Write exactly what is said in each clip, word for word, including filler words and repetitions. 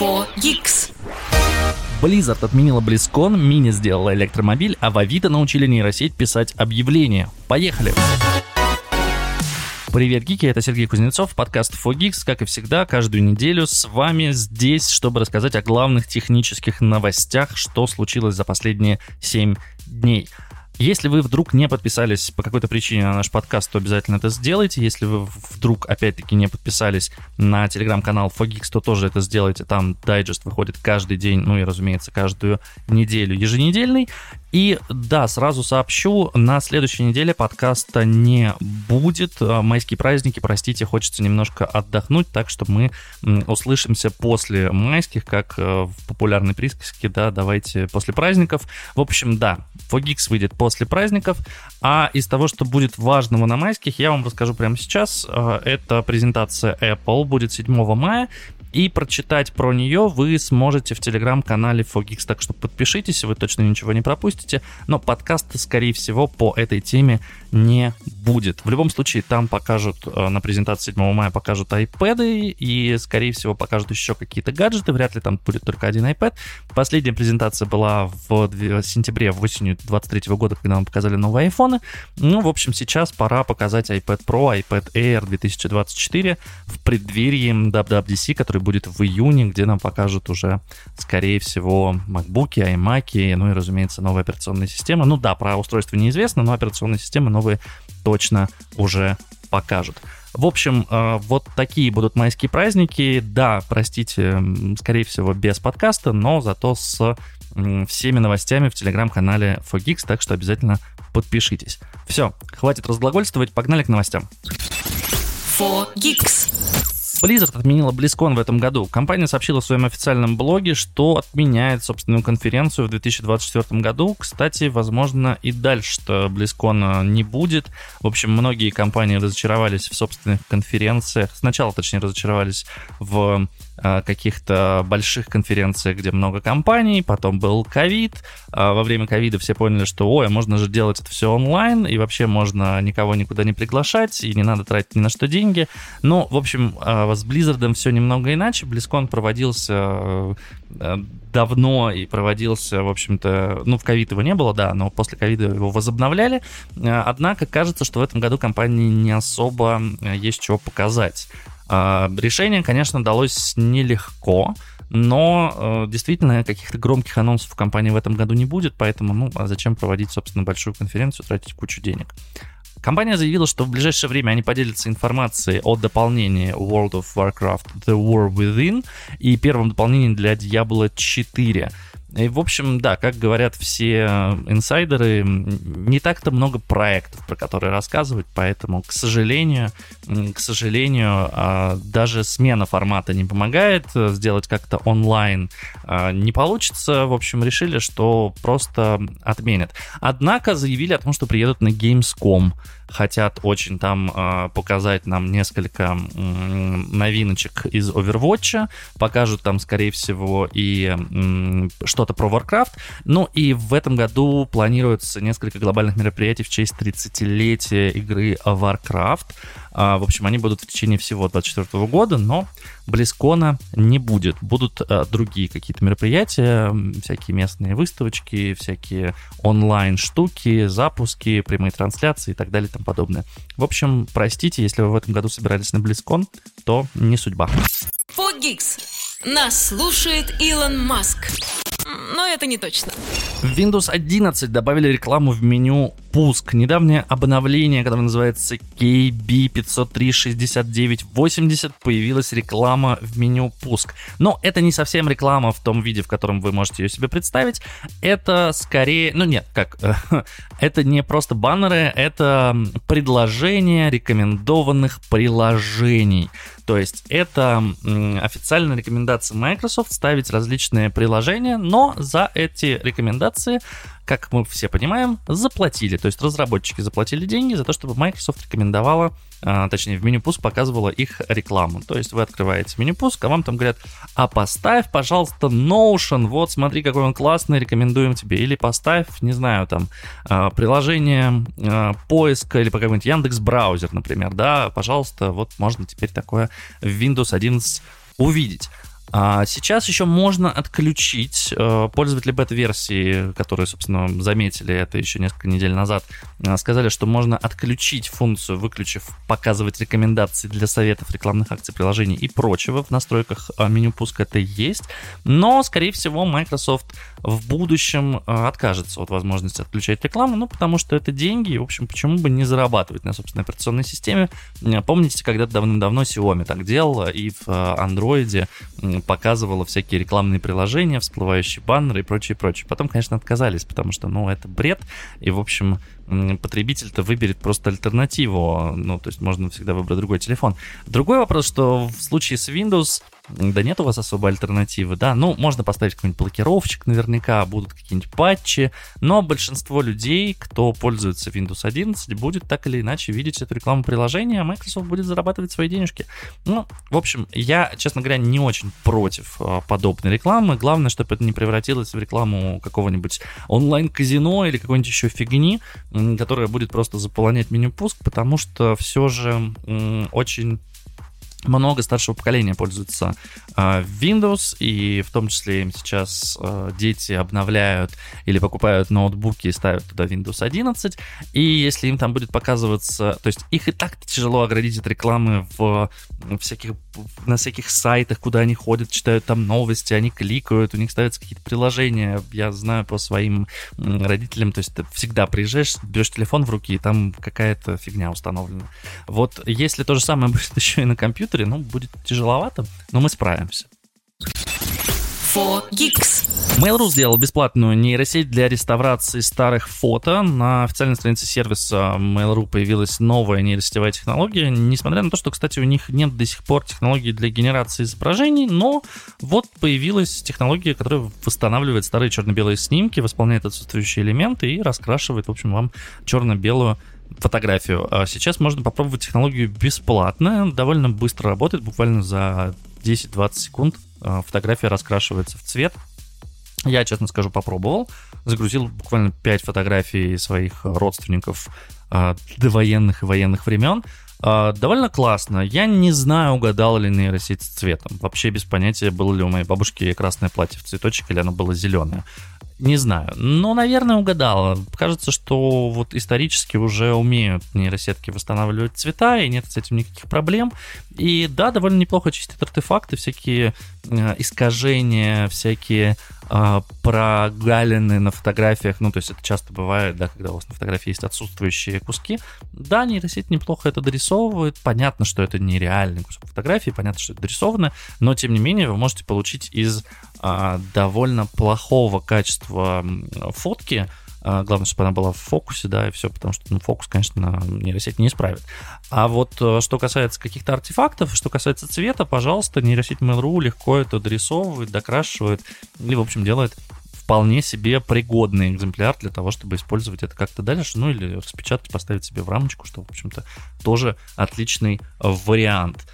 фор Geeks. Blizzard отменила BlizzCon, Mini сделала электромобиль, а в Авито научили нейросеть писать объявления. Поехали! Привет, гики, это Сергей Кузнецов, подкаст фор Geeks, как и всегда, каждую неделю с вами здесь, чтобы рассказать о главных технических новостях, что случилось за последние семь дней. Если вы вдруг не подписались по какой-то причине на наш подкаст, то обязательно это сделайте. Если вы вдруг, опять-таки, не подписались на телеграм-канал фор Geeks, то тоже это сделайте. Там дайджест выходит каждый день, ну и, разумеется, каждую неделю еженедельный. И да, сразу сообщу, на следующей неделе подкаста не будет. Майские праздники, простите, хочется немножко отдохнуть, так что мы услышимся после майских, как в популярной присказке, да, давайте после праздников. В общем, да, фор Geeks выйдет после праздников, а из того, что будет важного на майских, я вам расскажу прямо сейчас. Это презентация Apple, будет седьмого мая. И прочитать про нее вы сможете в телеграм-канале фор Geeks, так что подпишитесь, вы точно ничего не пропустите. Но подкаста, скорее всего, по этой теме не будет. В любом случае, там покажут, на презентации седьмого мая покажут iPad'ы и, скорее всего, покажут еще какие-то гаджеты. Вряд ли там будет только один iPad. Последняя презентация была в сентябре, в осенью двадцать третьего года, когда нам показали новые айфоны. Ну, в общем, сейчас пора показать iPad Pro, iPad Air две тысячи двадцать четыре в преддверии дабл ю дабл ю ди си, который будет в июне, где нам покажут уже, скорее всего, макбуки, аймаки, ну и, разумеется, новая операционная система. Ну да, про устройство неизвестно, но операционные системы новые точно уже покажут. В общем, вот такие будут майские праздники. Да, простите, скорее всего, без подкаста, но зато с всеми новостями в телеграм-канале фор Geeks, так что обязательно подпишитесь. Все, хватит разглагольствовать, погнали к новостям. фор Geeks. Blizzard отменила BlizzCon в этом году. Компания сообщила в своем официальном блоге, что отменяет собственную конференцию в две тысячи двадцать четвёртом году. Кстати, возможно, и дальше-то BlizzCon не будет. В общем, многие компании разочаровались в собственных конференциях. Сначала, точнее, разочаровались в каких-то больших конференциях, где много компаний, потом был ковид. Во время ковида все поняли, что, ой, можно же делать это все онлайн, и вообще можно никого никуда не приглашать, и не надо тратить ни на что деньги. Но, в общем, с Blizzard все немного иначе. BlizzCon проводился давно и проводился, в общем-то, ну, в ковид его не было, да, но после ковида его возобновляли. Однако, кажется, что в этом году компании не особо есть чего показать. Решение, конечно, далось нелегко, но действительно каких-то громких анонсов в компании в этом году не будет, поэтому, ну, а зачем проводить, собственно, большую конференцию, тратить кучу денег? Компания заявила, что в ближайшее время они поделятся информацией о дополнении World of Warcraft The War Within и первом дополнении для Diablo четыре. И, в общем, да, как говорят все инсайдеры, не так-то много проектов, про которые рассказывать, поэтому, к сожалению, к сожалению, даже смена формата не помогает, сделать как-то онлайн не получится. В общем, решили, что просто отменят. Однако заявили о том, что приедут на Gamescom. Хотят очень там э, показать нам несколько э, новиночек из Overwatch, покажут там, скорее всего, и э, что-то про Warcraft. Ну и в этом году планируется несколько глобальных мероприятий в честь тридцатилетия игры Warcraft. Э, в общем, они будут в течение всего двадцать четвёртого года, но BlizzCon не будет. Будут э, другие какие-то мероприятия, всякие местные выставочки, всякие онлайн-штуки, запуски, прямые трансляции и так далее и тому подобное. В общем, простите, если вы в этом году собирались на BlizzCon, то не судьба. фор Geeks. Нас слушает Илон Маск. Но это не точно. В Windows одиннадцать добавили рекламу в меню «Пуск». Недавнее обновление, которое называется кей би пятьсот три шестьдесят девять восемьдесят, появилась реклама в меню «Пуск». Но это не совсем реклама в том виде, в котором вы можете ее себе представить. Это скорее... Ну нет, как... Это не просто баннеры, это предложения рекомендованных приложений. То есть это официальная рекомендация Microsoft ставить различные приложения, но за эти рекомендации, как мы все понимаем, заплатили. То есть разработчики заплатили деньги за то, чтобы Microsoft рекомендовала, а, точнее в меню пуск показывала их рекламу. То есть вы открываете меню пуск, а вам там говорят: а поставь, пожалуйста, Notion, вот смотри, какой он классный, рекомендуем тебе. Или поставь, не знаю, там, приложение поиска или какой-нибудь Яндекс.Браузер, например, да, пожалуйста, вот можно теперь такое в Windows одиннадцать увидеть. Сейчас еще можно отключить, пользователи бета-версии, которые, собственно, заметили это еще несколько недель назад, сказали, что можно отключить функцию, выключив показывать рекомендации для советов, рекламных акций, приложений и прочего. В настройках меню пуска это есть, но, скорее всего, Microsoft в будущем откажется от возможности отключать рекламу, ну, потому что это деньги, и, в общем, почему бы не зарабатывать на собственной операционной системе. Помните, когда-то давным-давно Xiaomi так делала, и в Android показывала всякие рекламные приложения, всплывающие баннеры и прочее, прочее. Потом, конечно, отказались, потому что, ну, это бред, и, в общем, потребитель-то выберет просто альтернативу, ну, то есть можно всегда выбрать другой телефон. Другой вопрос, что в случае с Windows, да нет у вас особой альтернативы, да, ну, можно поставить какой-нибудь блокировщик, наверняка будут какие-нибудь патчи, но большинство людей, кто пользуется Windows одиннадцать, будет так или иначе видеть эту рекламу приложения, а Microsoft будет зарабатывать свои денежки. Ну, в общем, я, честно говоря, не очень против подобной рекламы, главное, чтобы это не превратилось в рекламу какого-нибудь онлайн-казино или какой-нибудь еще фигни, которая будет просто заполонять меню пуск, потому что все же м, очень много старшего поколения пользуются э, Windows, и в том числе им сейчас э, дети обновляют или покупают ноутбуки и ставят туда Windows одиннадцать, и если им там будет показываться, то есть их и так тяжело оградить от рекламы в, в всяких, на всяких сайтах, куда они ходят, читают там новости, они кликают, у них ставятся какие-то приложения, я знаю по своим родителям, то есть ты всегда приезжаешь, берешь телефон в руки, и там какая-то фигня установлена. Вот если то же самое будет еще и на компьютере, ну, будет тяжеловато, но мы справимся. фор гикс. Mail.ru сделал бесплатную нейросеть для реставрации старых фото. На официальной странице сервиса Mail.ru появилась новая нейросетевая технология. Несмотря на то, что, кстати, у них нет до сих пор технологии для генерации изображений, но вот появилась технология, которая восстанавливает старые черно-белые снимки, восполняет отсутствующие элементы и раскрашивает, в общем, вам черно-белую фотографию. А сейчас можно попробовать технологию бесплатно, довольно быстро работает, буквально за десять-двадцать секунд фотография раскрашивается в цвет. Я, честно скажу, попробовал, загрузил буквально пять фотографий своих родственников довоенных и военных времен. Довольно классно. Я не знаю, угадала ли нейросеть с цветом. Вообще без понятия, было ли у моей бабушки красное платье в цветочек или оно было зеленое. Не знаю, но, наверное, угадала. Кажется, что вот исторически уже умеют нейросетки восстанавливать цвета, и нет с этим никаких проблем. И да, довольно неплохо чистят артефакты, всякие э, искажения, всякие э, прогалины на фотографиях. Ну, то есть это часто бывает, да, когда у вас на фотографии есть отсутствующие куски. Да, нейросеть неплохо это дорисовывает. Понятно, что это нереальный кусок фотографии, понятно, что это дорисовано, но, тем не менее, вы можете получить из э, довольно плохого качества фотки. Главное, чтобы она была в фокусе, да, и все, потому что, ну, фокус, конечно, нейросеть не исправит. А вот что касается каких-то артефактов, что касается цвета, пожалуйста, нейросеть Mail.ru легко это дорисовывает, докрашивает и, в общем, делает вполне себе пригодный экземпляр для того, чтобы использовать это как-то дальше, ну, или распечатать, поставить себе в рамочку, что, в общем-то, тоже отличный вариант.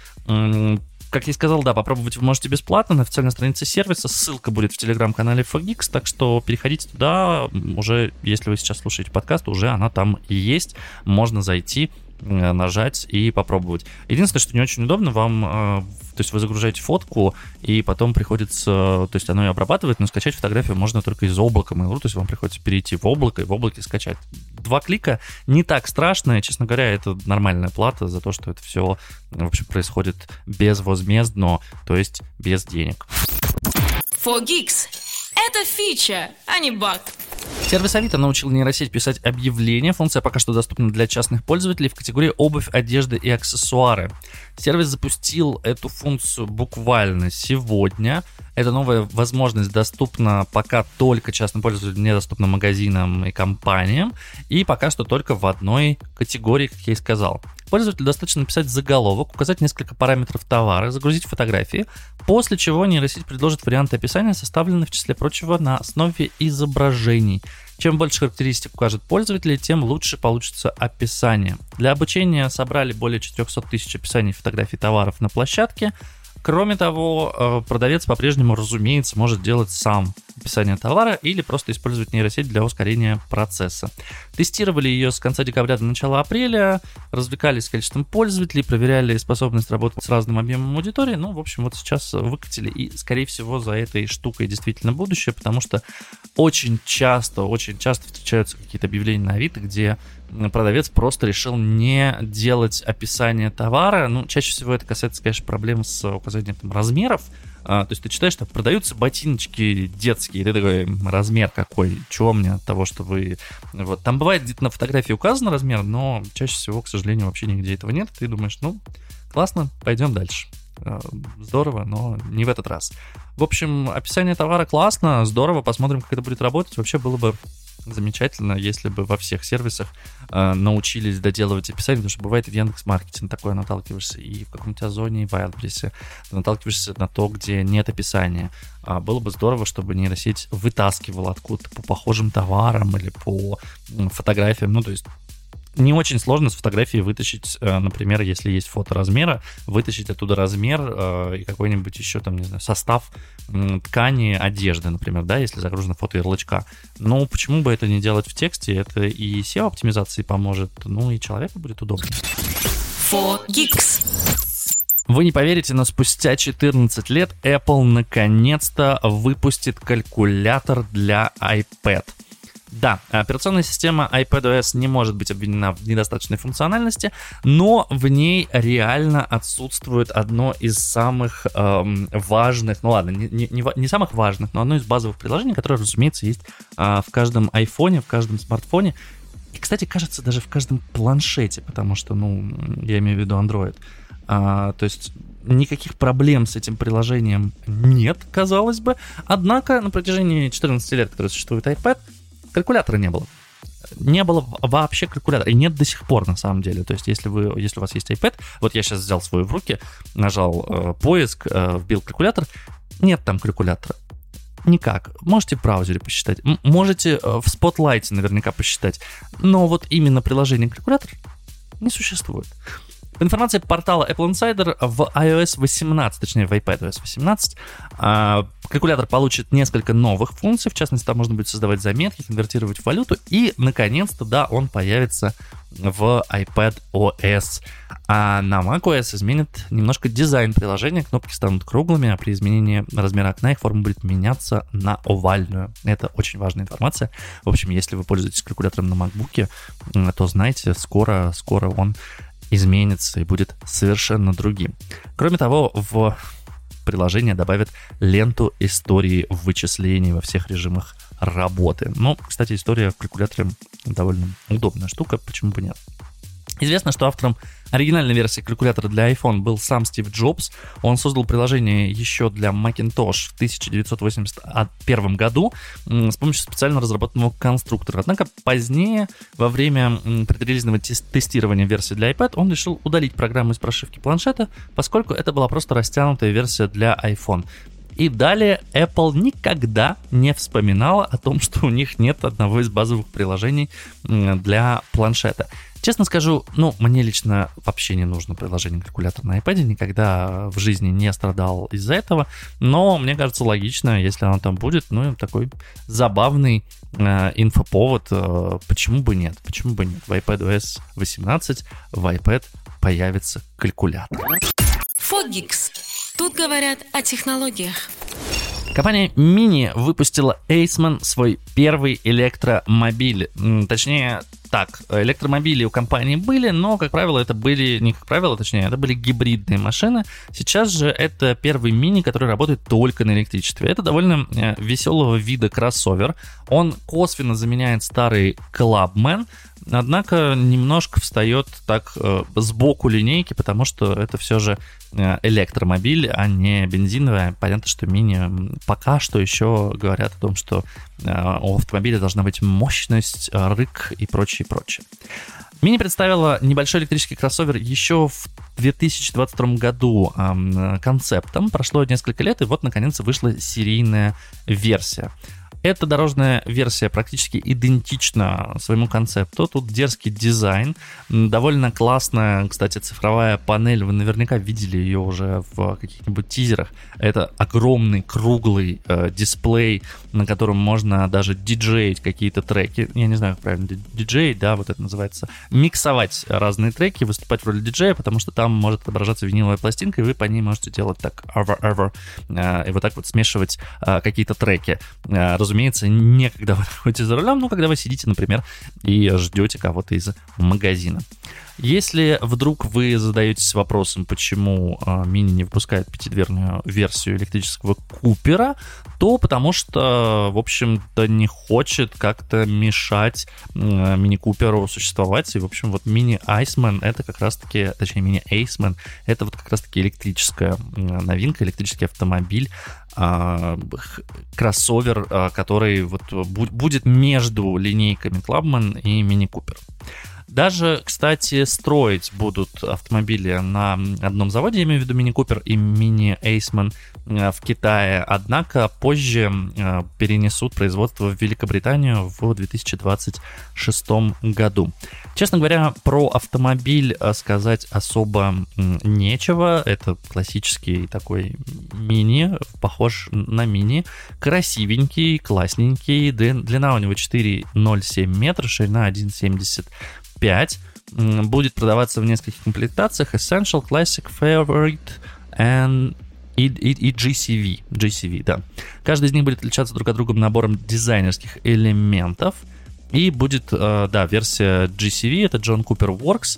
Как я и сказал, да, попробовать вы можете бесплатно на официальной странице сервиса. Ссылка будет в телеграм-канале фор гикс, так что переходите туда. Уже, если вы сейчас слушаете подкаст, уже она там и есть. Можно зайти, нажать и попробовать. Единственное, что не очень удобно, вам, то есть вы загружаете фотку, и потом приходится, то есть оно ее обрабатывает, но скачать фотографию можно только из облака Mail.ru, то есть вам приходится перейти в облако и в облаке скачать. Два клика не так страшно, и, честно говоря, это нормальная плата за то, что это все, в общем, происходит безвозмездно, то есть без денег. фор гикс. Это фича, а не баг. Сервис Авито научил нейросеть писать объявления. Функция пока что доступна для частных пользователей в категории обувь, одежда и аксессуары. Сервис запустил эту функцию буквально сегодня. Эта новая возможность доступна пока только частным пользователям, недоступна магазинам и компаниям. И пока что только в одной категории, как я и сказал. Пользователю достаточно написать заголовок, указать несколько параметров товара, загрузить фотографии, после чего нейросеть предложит варианты описания, составленные, в числе прочего, на основе изображений. Чем больше характеристик укажет пользователь, тем лучше получится описание. Для обучения собрали более четыреста тысяч описаний фотографий товаров на площадке. Кроме того, продавец по-прежнему, разумеется, может делать сам описание товара или просто использовать нейросеть для ускорения процесса. Тестировали ее с конца декабря до начала апреля, развлекались с количеством пользователей, проверяли способность работать с разным объемом аудитории. Ну, в общем, вот сейчас выкатили, и, скорее всего, за этой штукой действительно будущее, потому что очень часто, очень часто встречаются какие-то объявления на Авито, где продавец просто решил не делать описание товара. Ну, чаще всего это касается, конечно, проблем с указанием там размеров. А, то есть ты читаешь, что продаются ботиночки детские, и ты такой, размер какой, чего мне от того, что вы... Вот. Там бывает где-то на фотографии указан размер, но чаще всего, к сожалению, вообще нигде этого нет. Ты думаешь, ну, классно, пойдем дальше. Здорово, но не в этот раз. В общем, описание товара классно, здорово, посмотрим, как это будет работать. Вообще было бы замечательно, если бы во всех сервисах э, научились доделывать описание, потому что бывает и в Яндекс.Маркете на такое наталкиваешься, и в каком-то Озоне, и в Wildberries наталкиваешься на то, где нет описания. А было бы здорово, чтобы нейросеть вытаскивала откуда-то по похожим товарам или по фотографиям, ну, то есть не очень сложно с фотографии вытащить, например, если есть фото размера, вытащить оттуда размер и какой-нибудь еще там, не знаю, состав ткани одежды, например, да, если загружено фото ярлычка. Ну, почему бы это не делать в тексте? Это и сео-оптимизации поможет, ну и человеку будет удобнее. фор гикс. Вы не поверите, но спустя четырнадцать лет Apple наконец-то выпустит калькулятор для iPad. Да, операционная система iPadOS не может быть обвинена в недостаточной функциональности, но в ней реально отсутствует одно из самых эм, важных, ну ладно, не, не, не самых важных, но одно из базовых приложений, которое, разумеется, есть э, в каждом айфоне, в каждом смартфоне. И, кстати, кажется, даже в каждом планшете, потому что, ну, я имею в виду Android. А, то есть никаких проблем с этим приложением нет, казалось бы. Однако на протяжении четырнадцати лет, который существует iPad, калькулятора не было. Не было вообще калькулятора. И нет до сих пор, на самом деле. То есть, если, вы, если у вас есть iPad, вот я сейчас взял свой в руки, нажал э, поиск, э, вбил калькулятор, нет там калькулятора. Никак. Можете в браузере посчитать. М- можете э, в Spotlight наверняка посчитать. Но вот именно приложение калькулятор не существует. По информации портала Apple Insider, в iOS восемнадцать, точнее в iPadOS восемнадцать, калькулятор получит несколько новых функций. В частности, там можно будет создавать заметки, конвертировать в валюту. И, наконец-то, да, он появится в iPadOS. А на macOS изменит немножко дизайн приложения. Кнопки станут круглыми, а при изменении размера окна их форма будет меняться на овальную. Это очень важная информация. В общем, если вы пользуетесь калькулятором на MacBook, то знайте, скоро, скоро он изменится и будет совершенно другим. Кроме того, в приложение добавят ленту истории вычислений во всех режимах работы. Ну, кстати, история в калькуляторе довольно удобная штука, почему бы нет. Известно, что автором оригинальной версии калькулятора для iPhone был сам Стив Джобс. Он создал приложение еще для Macintosh в тысяча девятьсот восемьдесят первом году с помощью специально разработанного конструктора. Однако позднее, во время предрелизного тестирования версии для iPad, он решил удалить программу из прошивки планшета, поскольку это была просто растянутая версия для iPhone. И далее Apple никогда не вспоминала о том, что у них нет одного из базовых приложений для планшета. Честно скажу, ну, мне лично вообще не нужно приложение калькулятор на iPad, никогда в жизни не страдал из-за этого, но мне кажется логично, если оно там будет, ну, такой забавный э, инфоповод, э, почему бы нет, почему бы нет. В iPadOS восемнадцать в iPad появится калькулятор. фор гикс. Тут говорят о технологиях. Компания Mini выпустила Aceman, свой первый электромобиль. Точнее, так, электромобили у компании были, но, как правило, это были, не как правило, точнее, это были гибридные машины. Сейчас же это первый Mini, который работает только на электричестве. Это довольно веселого вида кроссовер. Он косвенно заменяет старый Clubman, однако немножко встает так э, сбоку линейки, потому что это все же электромобиль, а не бензиновый. Понятно, что Mini пока что еще говорят о том, что э, у автомобиля должна быть мощность, рык и прочее, прочее. Mini представила небольшой электрический кроссовер еще в две тысячи двадцать втором году э, концептом. Прошло несколько лет, и вот, наконец, вышла серийная версия. Эта дорожная версия практически идентична своему концепту. Тут дерзкий дизайн, довольно классная, кстати, цифровая панель. Вы наверняка видели ее уже в каких-нибудь тизерах. Это огромный круглый э, дисплей, на котором можно даже диджеить какие-то треки. Я не знаю, как правильно диджеить, да, вот это называется. Миксовать разные треки, выступать в роли диджея, потому что там может отображаться виниловая пластинка, и вы по ней можете делать так ever-ever, э, и вот так вот смешивать э, какие-то треки. Э, разумеется, не когда вы находитесь за рулем, но когда вы сидите, например, и ждете кого-то из магазина. Если вдруг вы задаетесь вопросом, почему э, Mini не выпускает пятидверную версию электрического Купера, то потому что, в общем-то, не хочет как-то мешать э, Mini Куперу существовать. И, в общем, вот Mini Iceman это как раз-таки, точнее, Mini Aceman это вот как раз-таки электрическая э, новинка, электрический автомобиль, э, кроссовер, э, который вот бу- будет между линейками Clubman и Mini Cooper. Даже, кстати, строить будут автомобили на одном заводе, я имею в виду Mini Cooper и Mini Aceman в Китае, однако позже перенесут производство в Великобританию в две тысячи двадцать шестом году. Честно говоря, про автомобиль сказать особо нечего. Это классический такой мини, похож на мини, красивенький, классненький, длина у него четыре целых ноль семь метра, ширина один целых семьдесят пять. Будет продаваться в нескольких комплектациях: Essential, Classic, Favorite and и, и, и джи си ви. джи си ви, да. Каждый из них будет отличаться друг от друга набором дизайнерских элементов. И будет, да, версия джи си ви, это John Cooper Works.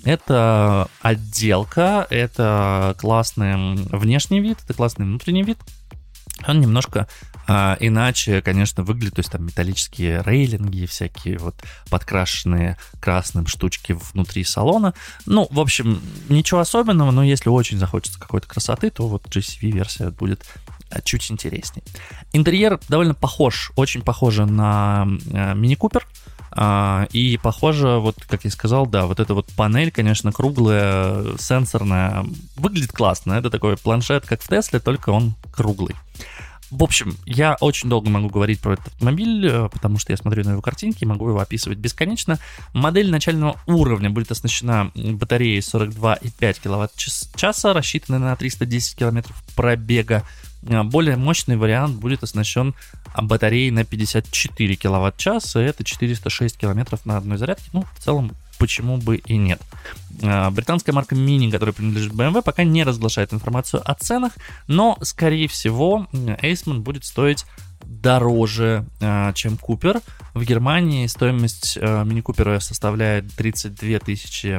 Это отделка, это классный внешний вид, это классный внутренний вид. Он немножко а, иначе, конечно, выглядит, то есть там металлические рейлинги, всякие вот подкрашенные красным штучки внутри салона. Ну, в общем, ничего особенного, но если очень захочется какой-то красоты, то вот джи си ви-версия будет чуть интереснее. Интерьер довольно похож, очень похоже на Mini Cooper. Uh, и похоже, вот как я сказал, да, вот эта вот панель, конечно, круглая, сенсорная, выглядит классно. Это такой планшет, как в Тесле, только он круглый. В общем, я очень долго могу говорить про этот автомобиль, потому что я смотрю на его картинки, могу его описывать бесконечно. Модель начального уровня будет оснащена батареей сорок два и пять киловатт-часа, рассчитанной на триста десять километров пробега. Более мощный вариант будет оснащен батареей на пятьдесят четыре киловатт-часа, это четыреста шесть километров на одной зарядке. Ну, в целом, почему бы и нет. Британская марка Mini, которая принадлежит бэ эм вэ, пока не разглашает информацию о ценах, но, скорее всего, Aceman будет стоить дороже, чем Cooper. В Германии стоимость Mini Cooper составляет тридцать две тысячи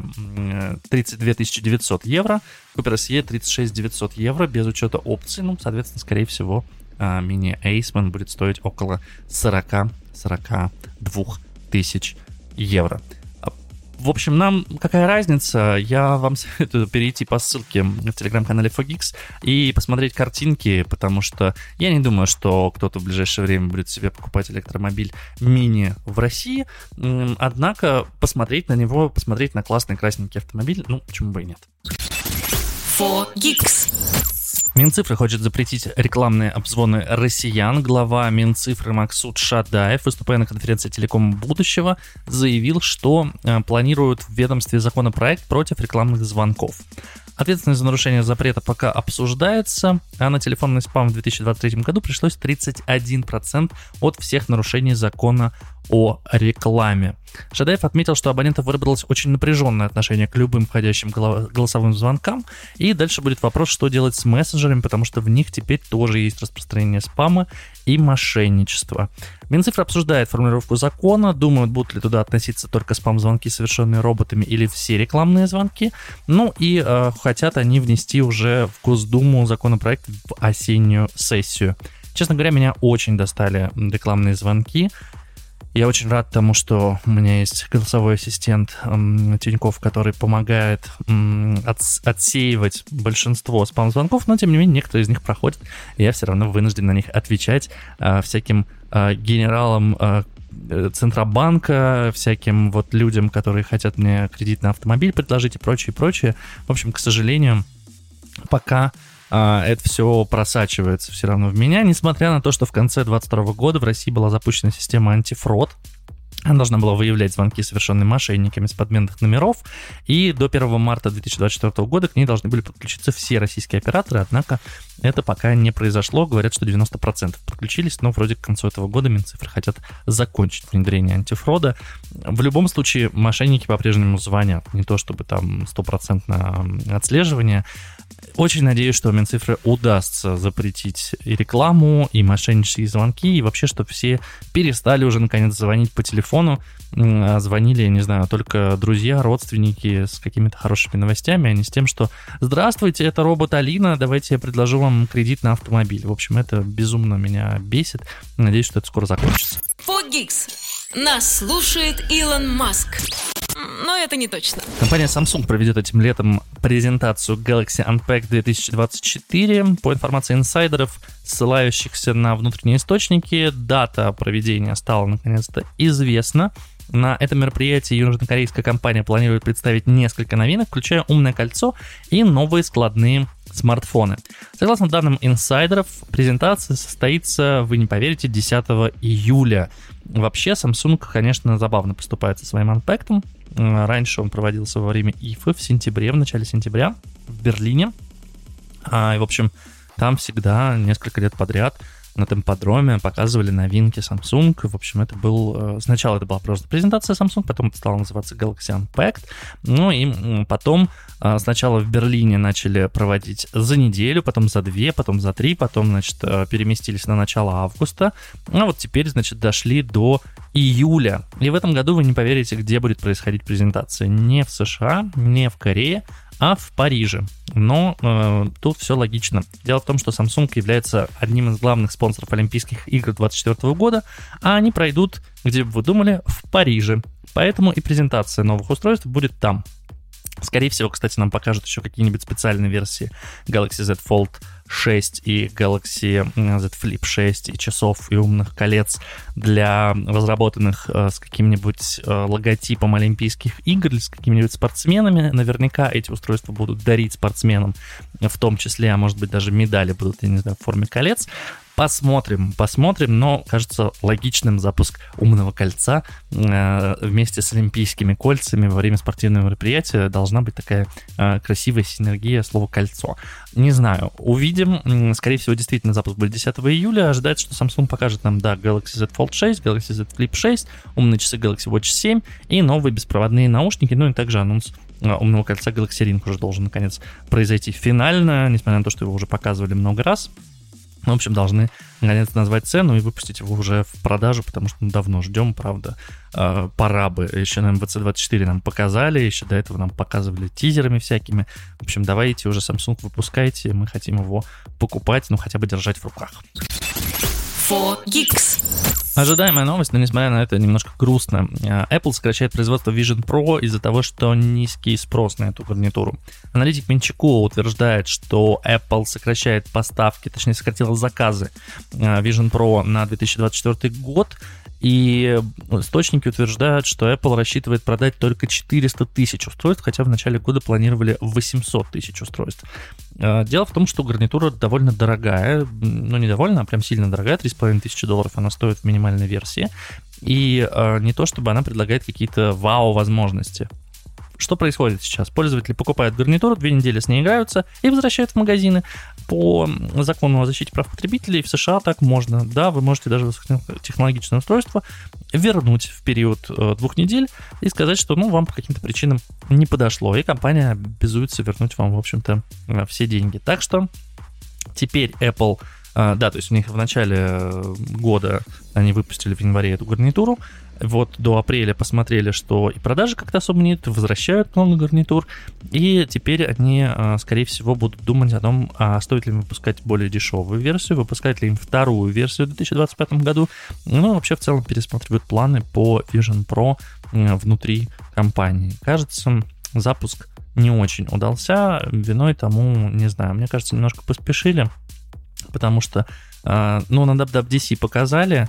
девятьсот евро, Cooper эс и тридцать шесть тысяч девятьсот евро без учета опций. Ну, соответственно, скорее всего, Mini Aceman будет стоить около сорок сорок два тысяч евро. В общем, нам какая разница? Я вам советую перейти по ссылке в телеграм-канале фор гикс и посмотреть картинки, потому что я не думаю, что кто-то в ближайшее время будет себе покупать электромобиль мини в России. Однако посмотреть на него, посмотреть на классный красненький автомобиль, ну, почему бы и нет. фор гикс. Минцифры хочет запретить рекламные обзвоны россиян. Глава Минцифры Максут Шадаев, выступая на конференции «Телеком будущего», заявил, что э, планируют в ведомстве законопроект против рекламных звонков. Ответственность за нарушение запрета пока обсуждается, а на телефонный спам в две тысячи двадцать третьем году пришлось тридцать один процент от всех нарушений закона о рекламе. Шадаев отметил, что абонентов выработалось очень напряженное отношение к любым входящим голосовым звонкам, и дальше будет вопрос, что делать с мессенджерами, потому что в них теперь тоже есть распространение спама и мошенничества. Минцифра обсуждает формулировку закона, думают, будут ли туда относиться только спам-звонки, совершенные роботами, или все рекламные звонки. Ну и э, хотят они внести уже в Госдуму законопроект в осеннюю сессию. Честно говоря, меня очень достали рекламные звонки. Я очень рад тому, что у меня есть голосовой ассистент эм, Тинькофф, который помогает эм, от, отсеивать большинство спам-звонков, но тем не менее некоторые из них проходят, и я все равно вынужден на них отвечать э, всяким э, генералам э, Центробанка, всяким вот людям, которые хотят мне кредит на автомобиль предложить и прочее, прочее. В общем, к сожалению, пока это все просачивается все равно в меня, несмотря на то, что в конце двадцать второго года в России была запущена система антифрод. Она должна была выявлять звонки, совершенные мошенниками с подменных номеров, и до первого марта две тысячи двадцать четвёртого года к ней должны были подключиться все российские операторы, однако это пока не произошло. Говорят, что девяносто процентов подключились, но вроде к концу этого года Минцифры хотят закончить внедрение антифрода. В любом случае, мошенники по-прежнему звонят, не то чтобы там стопроцентное отслеживание. Очень надеюсь, что Минцифры удастся запретить и рекламу, и мошеннические звонки, и вообще, чтобы все перестали уже наконец звонить по телефону, звонили, я не знаю, только друзья, родственники с какими-то хорошими новостями, а не с тем, что «Здравствуйте, это робот Алина, давайте я предложу вам кредит на автомобиль». В общем, это безумно меня бесит. Надеюсь, что это скоро закончится. фор гикс. Нас слушает Илон Маск. Но это не точно. Компания Samsung проведет этим летом презентацию Galaxy Unpacked две тысячи двадцать четыре. По информации инсайдеров, ссылающихся на внутренние источники, дата проведения стала наконец-то известна. На этом мероприятии южнокорейская компания планирует представить несколько новинок, включая умное кольцо и новые складные смартфоны. Согласно данным инсайдеров, презентация состоится, вы не поверите, десятого июля. Вообще, Samsung, конечно, забавно поступает со своим Unpacked. Раньше он проводился во время ай эф эй в сентябре, в начале сентября в Берлине. А, и, в общем, там всегда несколько лет подряд на Темподроме показывали новинки Samsung. В общем, это был... Сначала это была просто презентация Samsung, потом это стало называться Galaxy Unpacked. Ну и потом сначала в Берлине начали проводить за неделю, потом за две, потом за три, потом, значит, переместились на начало августа. А вот теперь, значит, дошли до июля. И в этом году вы не поверите, где будет происходить презентация. Не в США, не в Корее, а в Париже. Но э, тут все логично. Дело в том, что Samsung является одним из главных спонсоров Олимпийских игр две тысячи двадцать четвёртого года, а они пройдут, где бы вы думали, в Париже. Поэтому и презентация новых устройств будет там. Скорее всего, кстати, нам покажут еще какие-нибудь специальные версии Galaxy Z Fold шесть и Galaxy Z Flip шесть, и часов, и умных колец для разработанных э, с каким-нибудь э, логотипом Олимпийских игр или с какими-нибудь спортсменами. Наверняка эти устройства будут дарить спортсменам, в том числе, а может быть даже медали будут, я не знаю, в форме колец. Посмотрим, посмотрим, но кажется логичным запуск умного кольца э, вместе с олимпийскими кольцами во время спортивного мероприятия. Должна быть такая э, красивая синергия слова «кольцо». Не знаю, увидим. Скорее всего, действительно, запуск будет десятого июля. Ожидается, что Samsung покажет нам, да, Galaxy Z Fold шесть, Galaxy Z Flip шесть, умные часы Galaxy Watch семь и новые беспроводные наушники, ну и также анонс умного кольца Galaxy Ring уже должен, наконец, произойти финально, несмотря на то, что его уже показывали много раз. В общем, должны наконец назвать цену и выпустить его уже в продажу, потому что ну, давно ждем, правда. Э, пора бы. Еще на эм вэ цэ двадцать четыре нам показали, еще до этого нам показывали тизерами всякими. В общем, давайте уже Samsung выпускайте, мы хотим его покупать, ну хотя бы держать в руках. фор гикс. Ожидаемая новость, но несмотря на это немножко грустно. Apple сокращает производство Vision Pro из-за того, что низкий спрос на эту гарнитуру. Аналитик Менчико утверждает, что Apple сокращает поставки, точнее сократила заказы Vision Pro на две тысячи двадцать четвёртый год. И источники утверждают, что Apple рассчитывает продать только четыреста тысяч устройств, хотя в начале года планировали восемьсот тысяч устройств. Дело в том, что гарнитура довольно дорогая, ну не довольно, а прям сильно дорогая, три с половиной тысячи долларов она стоит в минимальной версии. И не то, чтобы она предлагает какие-то вау-возможности. Что происходит сейчас? Пользователи покупают гарнитуру, две недели с ней играются и возвращают в магазины. По закону о защите прав потребителей в США так можно. Да, вы можете даже высокотехнологичное устройство вернуть в период двух недель и сказать, что ну, вам по каким-то причинам не подошло. И компания обязуется вернуть вам, в общем-то, все деньги. Так что теперь Apple... Да, то есть у них в начале года они выпустили в январе эту гарнитуру. Вот до апреля посмотрели, что и продажи как-то особо нет, возвращают много гарнитур. И теперь они, скорее всего, будут думать о том, а стоит ли им выпускать более дешевую версию, выпускать ли им вторую версию в две тысячи двадцать пятом году. Ну, вообще в целом пересматривают планы по Vision Pro внутри компании. Кажется, запуск не очень удался. Виной тому, не знаю, мне кажется, немножко поспешили. Потому что, ну, на дабл ю дабл ю ди си показали,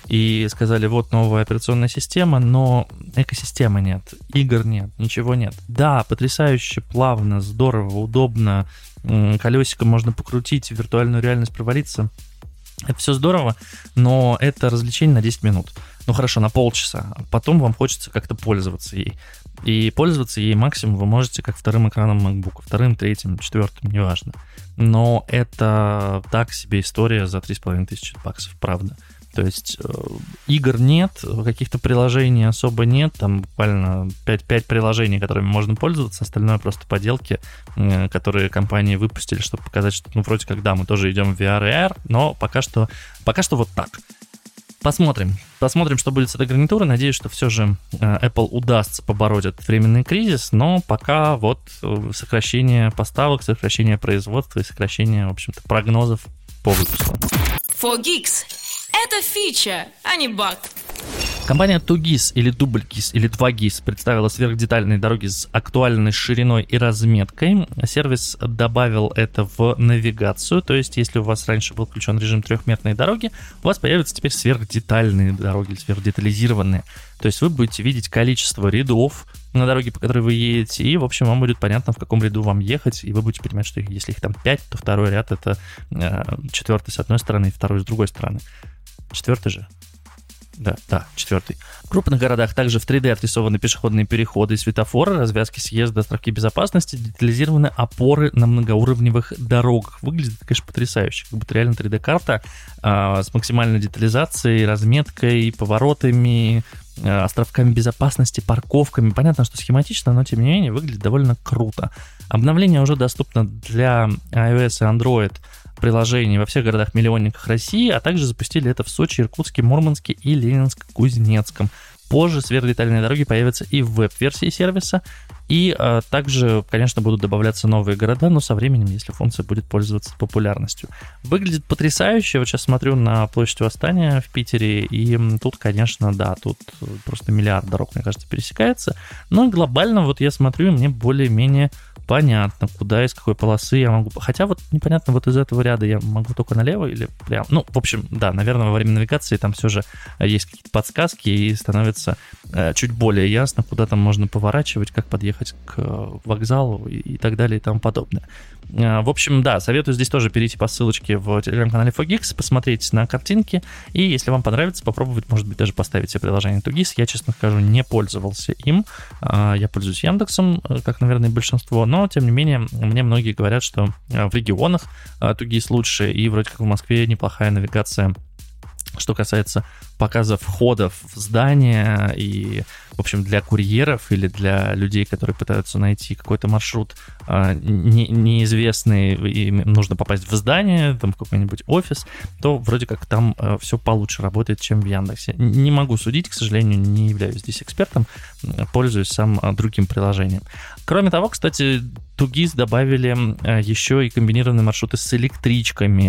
и сказали, вот новая операционная система, но экосистемы нет, игр нет, ничего нет. Да, потрясающе, плавно, здорово, удобно, колесиком можно покрутить, в виртуальную реальность провалиться. Это все здорово, но это развлечение на десять минут. Ну хорошо, на полчаса. Потом вам хочется как-то пользоваться ей. И пользоваться ей максимум вы можете как вторым экраном MacBook, вторым, третьим, четвертым, неважно. Но это так себе история за три с половиной тысячи баксов, правда. То есть э, игр нет, каких-то приложений особо нет, там буквально пять, пять приложений, которыми можно пользоваться, остальное просто поделки, э, которые компании выпустили, чтобы показать, что, ну, вроде как, да, мы тоже идем в ви ар и эй ар, но пока что, пока что вот так. Посмотрим. Посмотрим, что будет с этой гарнитурой. Надеюсь, что все же Apple удастся побороть этот временный кризис, но пока вот сокращение поставок, сокращение производства и сокращение, в общем-то, прогнозов по выпуску. фор гикс. Это фича, а не баг. Компания ту гис или DoubleGIS или два гис представила сверхдетальные дороги с актуальной шириной и разметкой. Сервис добавил это в навигацию, то есть если у вас раньше был включен режим трехмерной дороги, у вас появятся теперь сверхдетальные дороги, сверхдетализированные. То есть вы будете видеть количество рядов на дороге, по которой вы едете, и, в общем, вам будет понятно, в каком ряду вам ехать, и вы будете понимать, что если их там пять, то второй ряд — это э, четвертый с одной стороны и второй с другой стороны. Четвертый же? Да, да, четвертый. В крупных городах также в три дэ отрисованы пешеходные переходы и светофоры, развязки съезда, островки безопасности, детализированы опоры на многоуровневых дорогах. Выглядит, конечно, потрясающе, как будто реально три дэ-карта а, с максимальной детализацией, разметкой, поворотами, а, островками безопасности, парковками. Понятно, что схематично, но тем не менее выглядит довольно круто. Обновление уже доступно для iOS и Android приложений во всех городах-миллионниках России, а также запустили это в Сочи, Иркутске, Мурманске и Ленинск-Кузнецком. Позже сверхдетальные дороги появятся и в веб-версии сервиса, и а, также, конечно, будут добавляться новые города, но со временем, если функция будет пользоваться популярностью. Выглядит потрясающе. Вот сейчас смотрю на площадь Восстания в Питере, и тут, конечно, да, тут просто миллиард дорог, мне кажется, пересекается, но глобально вот я смотрю, и мне более-менее понятно, куда, из какой полосы я могу... Хотя вот непонятно, вот из этого ряда я могу только налево или прямо. Ну, в общем, да, наверное, во время навигации там все же есть какие-то подсказки, и становится э, чуть более ясно, куда там можно поворачивать, как подъехать к вокзалу и, и так далее и тому подобное. Э, в общем, да, советую здесь тоже перейти по ссылочке в телеграм-канале фор гикс, посмотреть на картинки, и если вам понравится, попробовать, может быть, даже поставить себе приложение ту гис. Я, честно скажу, не пользовался им. Э, я пользуюсь Яндексом, как, наверное, большинство, но Но, тем не менее, мне многие говорят, что в регионах ту гис лучше, и вроде как в Москве неплохая навигация, что касается показа входов в здание, и, в общем, для курьеров или для людей, которые пытаются найти какой-то маршрут не, неизвестный, и нужно попасть в здание, там в какой-нибудь офис, то вроде как там все получше работает, чем в Яндексе. Не могу судить, к сожалению, не являюсь здесь экспертом, пользуюсь сам другим приложением. Кроме того, кстати, ту гис добавили еще и комбинированные маршруты с электричками,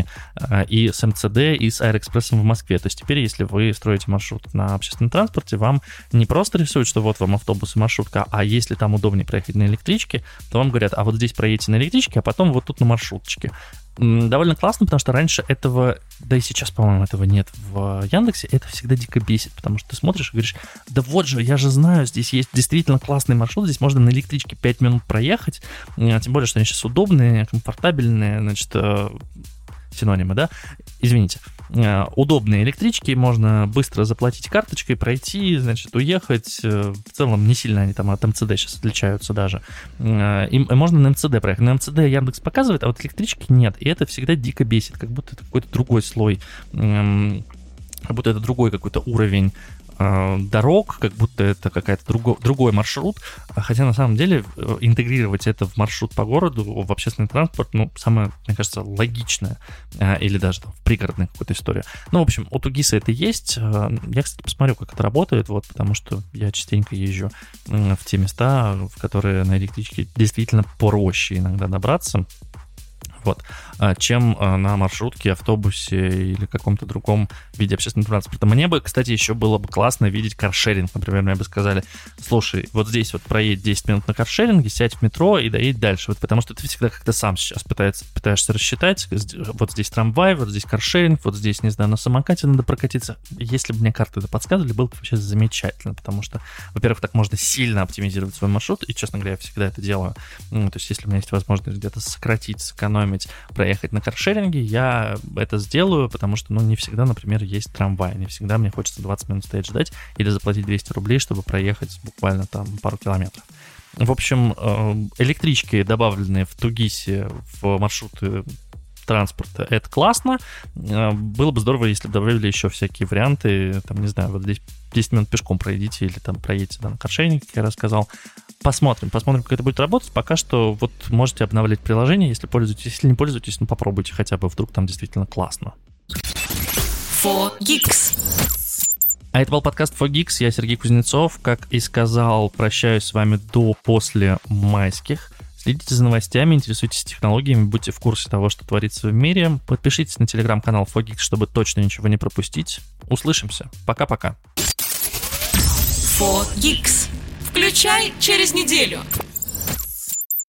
и с эм цэ дэ, и с Аэроэкспрессом в Москве. То есть теперь, если вы строите маршрут на общественном транспорте, вам не просто рисуют, что вот вам автобус и маршрутка, а если там удобнее проехать на электричке, то вам говорят, а вот здесь проедете на электричке, а потом вот тут на маршруточке. Довольно классно, потому что раньше этого, да и сейчас, по-моему, этого нет в Яндексе, это всегда дико бесит, потому что ты смотришь и говоришь, да вот же, я же знаю, здесь есть действительно классный маршрут, здесь можно на электричке пять минут проехать, тем более, что они сейчас удобные, комфортабельные, значит, синонимы, да, извините, удобные электрички, можно быстро заплатить карточкой, пройти, значит, уехать, в целом не сильно они там от эм цэ дэ сейчас отличаются даже, и можно на эм цэ дэ проехать, на эм цэ дэ Яндекс показывает, а вот электрички нет, и это всегда дико бесит, как будто это какой-то другой слой, как будто это другой какой-то уровень дорог, как будто это какая-то друго, другой маршрут, хотя на самом деле интегрировать это в маршрут по городу, в общественный транспорт, ну, самое, мне кажется, логичное, или даже там, в пригородной какой-то истории. Ну, в общем, у ту гиса это есть. Я, кстати, посмотрю, как это работает, вот, потому что я частенько езжу в те места, в которые на электричке действительно проще иногда добраться. вот, чем на маршрутке, автобусе или каком-то другом виде общественного транспорта. Мне бы, кстати, еще было бы классно видеть каршеринг. Например, мне бы сказали, слушай, вот здесь вот проедь десять минут на каршеринге, сядь в метро и доедь дальше. Вот потому что ты всегда как-то сам сейчас пытаешься, пытаешься рассчитать, вот здесь трамвай, вот здесь каршеринг, вот здесь, не знаю, на самокате надо прокатиться. Если бы мне карты это подсказывали, было бы вообще замечательно, потому что, во-первых, так можно сильно оптимизировать свой маршрут, и, честно говоря, я всегда это делаю. Ну, то есть, если у меня есть возможность где-то сократить, сэкономить, проехать на каршеринге, я это сделаю, потому что, ну, не всегда, например, есть трамвай, не всегда мне хочется двадцать минут стоять ждать или заплатить двести рублей, чтобы проехать буквально там пару километров. В общем, электрички, добавленные в Тугисе в маршруты транспорта, это классно. Было бы здорово, если бы добавили еще всякие варианты, там, не знаю, вот здесь десять минут пешком пройдите или там проедете да, на каршеринге, как я рассказал. Посмотрим, посмотрим, как это будет работать. Пока что вот можете обновлять приложение, если пользуетесь. Если не пользуетесь, ну попробуйте хотя бы, вдруг там действительно классно. фор гикс. А это был подкаст фор гикс, я Сергей Кузнецов. Как и сказал, прощаюсь с вами до после майских. Следите за новостями, интересуйтесь технологиями, будьте в курсе того, что творится в мире. Подпишитесь на телеграм-канал фор гикс, чтобы точно ничего не пропустить. Услышимся. Пока-пока. фор гикс. Включай через неделю.